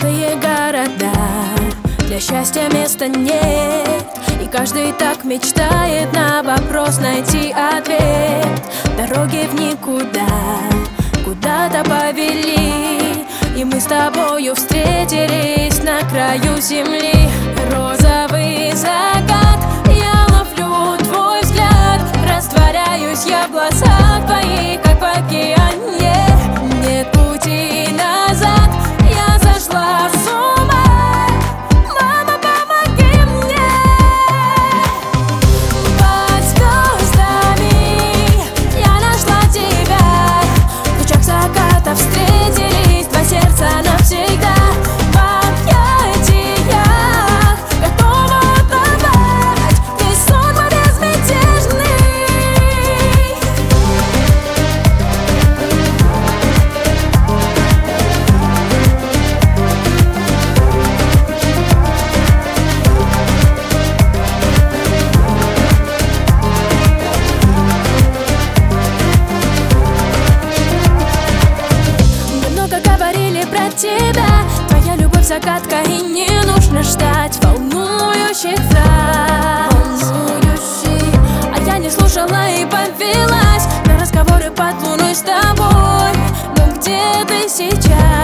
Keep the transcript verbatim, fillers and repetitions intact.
пустые города, для счастья места нет. И каждый так мечтает на вопрос найти ответ. Дороги в никуда, куда-то повели, и мы с тобою встретились на краю земли. Розовый закат, я ловлю твой взгляд, растворяюсь я в глазах твоих, как в океане. Нет пути назад, я сошла с ума. Мама, помоги мне. Под звездами я нашла тебя, в лучах заката встретились два сердца навсегда. В объятиях готова уплывать, весь сон мой безмятежный. Много говорили про тебя, твоя любовь загадка, и не нужно ждать волнующих фраз. А я не слушала и повелась на разговоры под луной с тобой. Но где ты сейчас?